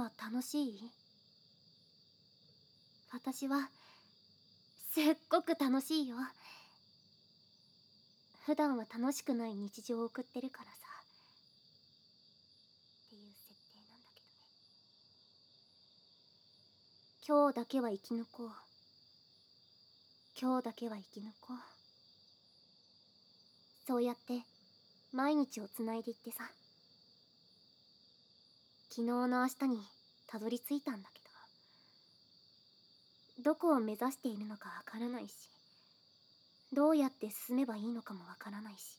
今楽しい？私はすっごく楽しいよ。普段は楽しくない日常を送ってるからさ。っていう設定なんだけどね。今日だけは生き抜こう。今日だけは生き抜こう。そうやって毎日をつないでいってさ。昨日の明日にたどり着いたんだけど、どこを目指しているのかわからないし、どうやって進めばいいのかもわからないし。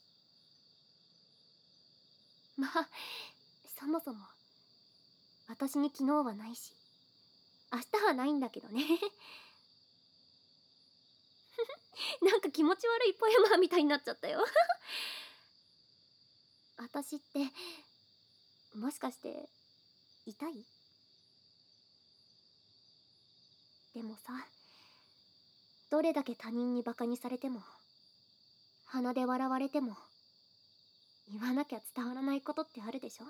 まあ、そもそも私に昨日はないし、明日はないんだけどね。なんか気持ち悪いポエマーみたいになっちゃったよ。私ってもしかして痛い？でもさ、どれだけ他人にバカにされても、鼻で笑われても、言わなきゃ伝わらないことってあるでしょ？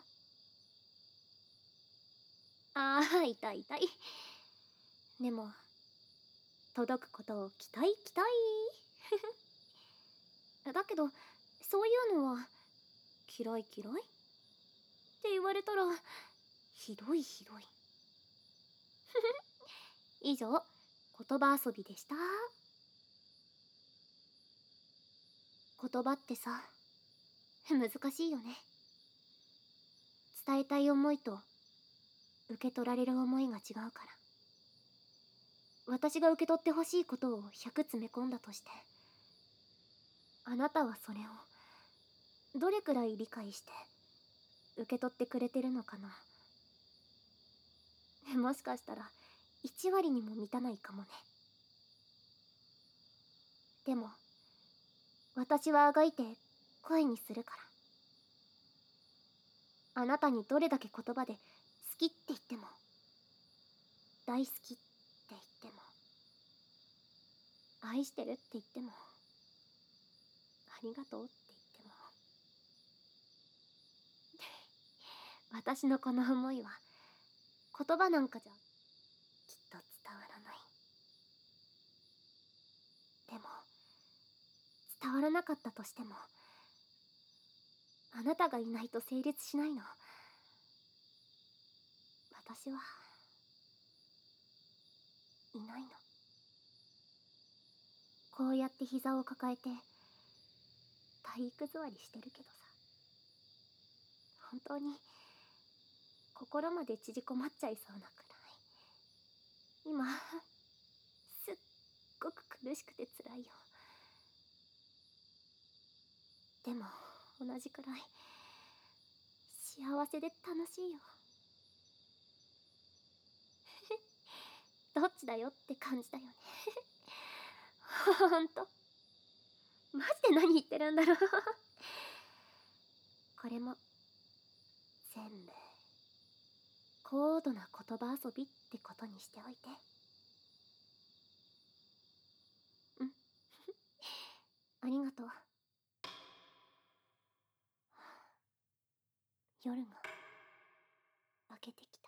ああ、痛い痛い。でも届くことを期待期待。だけどそういうのは嫌い嫌いって言われたらひどいひどい。以上、言葉遊びでした。言葉ってさ、難しいよね。伝えたい思いと受け取られる思いが違うから。私が受け取ってほしいことを100詰め込んだとして、あなたはそれをどれくらい理解して受け取ってくれてるのかな。もしかしたら1割にも満たないかもね。でも私はあがいて声にするから。あなたにどれだけ言葉で好きって言っても、大好きって言っても、愛してるって言っても、ありがとうって言っても、私のこの思いは言葉なんかじゃきっと伝わらない。でも伝わらなかったとしても、あなたがいないと成立しないの。私はいないの。こうやって膝を抱えて体育座りしてるけどさ、本当に心まで縮こまっちゃいそうなくらい今すっごく苦しくて辛いよ。でも同じくらい幸せで楽しいよ。どっちだよって感じだよね。ほんとマジで何言ってるんだろう。これも全部高度な言葉遊びってことにしておいて。うん。ありがとう。夜が明けてきた。